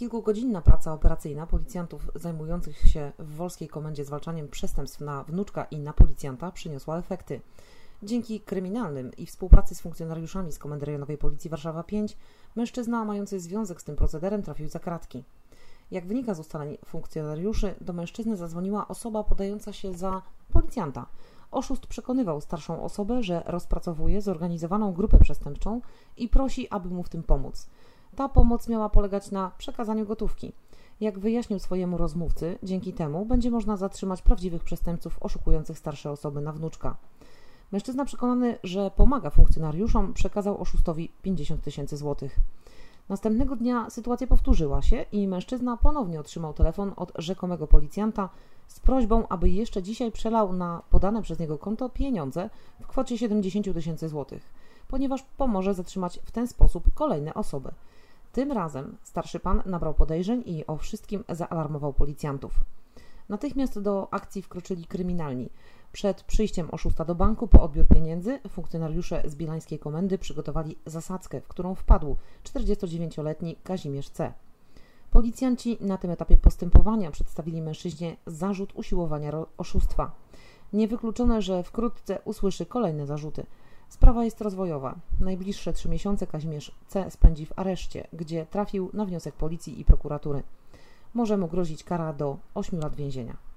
Kilkugodzinna praca operacyjna policjantów zajmujących się w Wolskiej Komendzie zwalczaniem przestępstw na wnuczka i na policjanta przyniosła efekty. Dzięki kryminalnym i współpracy z funkcjonariuszami z Komendy Rejonowej Policji Warszawa 5 mężczyzna mający związek z tym procederem trafił za kratki. Jak wynika z ustaleń funkcjonariuszy, do mężczyzny zadzwoniła osoba podająca się za policjanta. Oszust przekonywał starszą osobę, że rozpracowuje zorganizowaną grupę przestępczą i prosi, aby mu w tym pomóc. Ta pomoc miała polegać na przekazaniu gotówki. Jak wyjaśnił swojemu rozmówcy, dzięki temu będzie można zatrzymać prawdziwych przestępców oszukujących starsze osoby na wnuczka. Mężczyzna przekonany, że pomaga funkcjonariuszom, przekazał oszustowi 50 000 złotych. Następnego dnia sytuacja powtórzyła się i mężczyzna ponownie otrzymał telefon od rzekomego policjanta z prośbą, aby jeszcze dzisiaj przelał na podane przez niego konto pieniądze w kwocie 70 000 złotych, ponieważ pomoże zatrzymać w ten sposób kolejne osoby. Tym razem starszy pan nabrał podejrzeń i o wszystkim zaalarmował policjantów. Natychmiast do akcji wkroczyli kryminalni. Przed przyjściem oszusta do banku po odbiór pieniędzy funkcjonariusze z bielańskiej komendy przygotowali zasadzkę, w którą wpadł 49-letni Kazimierz C. Policjanci na tym etapie postępowania przedstawili mężczyźnie zarzut usiłowania oszustwa. Niewykluczone, że wkrótce usłyszy kolejne zarzuty. Sprawa jest rozwojowa. Najbliższe 3 miesiące Kazimierz C. spędzi w areszcie, gdzie trafił na wniosek policji i prokuratury. Może mu grozić kara do 8 lat więzienia.